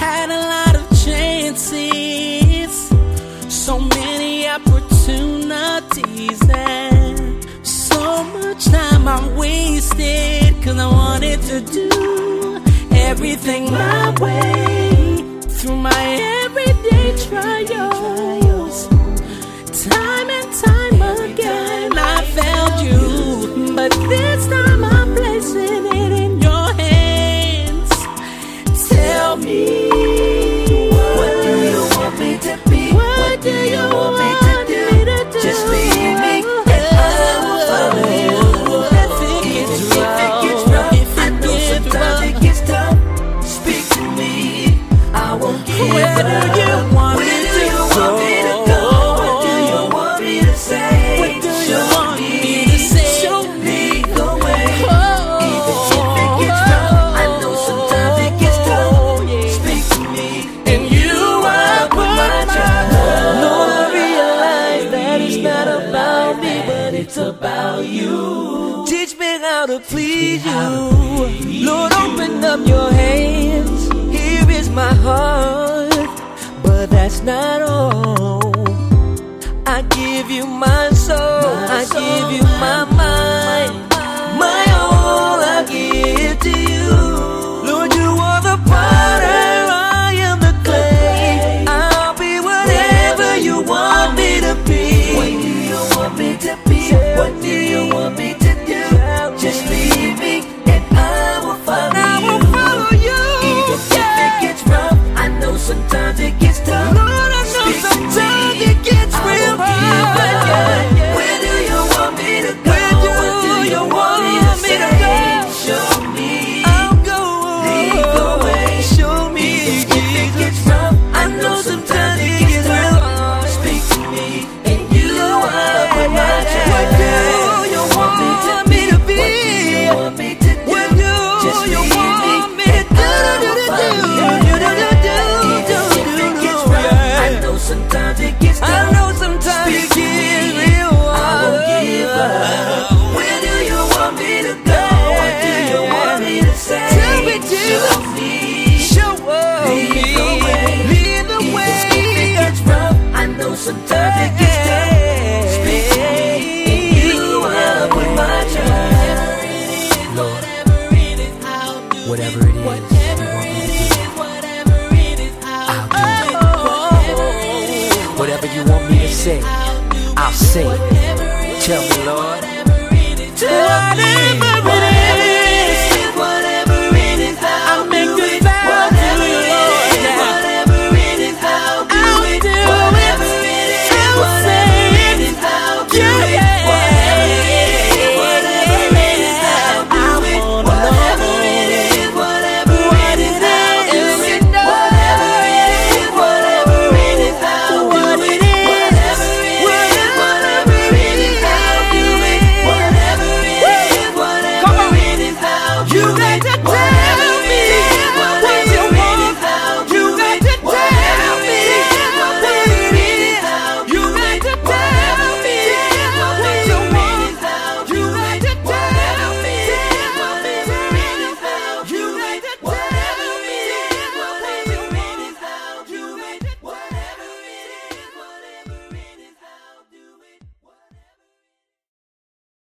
had a lot of chances, so many opportunities, and so much time I wasted, 'cause I wanted to do everything my way. Through my everyday trials, time and time again I failed you, but this time I'm placing it in your hands. Tell me, what do you want me to be? what do you want me to do? Just leave me and I will follow you. If it gets rough, I know sometimes it gets tough. Speak to me, I won't give up. Where do you want me to go? What do you want me to say? What do you want me to say? Show me the way. Even if it gets rough, I know sometimes it gets tough. Speak to me, And you are with my child. Lord, I realize that it's not about me, but it's about you. Teach me how to please you. Lord, open up your hands. Here is my heart, but that's not all. I give you my soul, I give you my mind, my all I give to you. Lord, you are the potter, I am the clay. I'll be whatever you want me to be. What do you want me to be? What do you want me to do? Just leave me and I will follow you. Even if it gets rough, I know sometimes it gets tough. Lord, I know sometimes it gets real hard. Where do you want me to go? What do you want me to say? Show me. I'll go. Lead the way. Show me. Even if it gets rough, I know sometimes it gets real hard. Speak to me, and you are with my child. What do you want me to be? What do you want me to do? What do just you want me to do? I know sometimes it gets tough. I know sometimes it gets real hard. I won't give up. Where do you want me to go? What do you want me to say? Tell me, show me. Show me. Lead the way. Even if it gets rough, I know sometimes it gets tough. Speak to me, and you are with my child. Lord, whatever it is you want me to do, whatever you want me to say, I'll say it. Tell me, Lord. Tell me.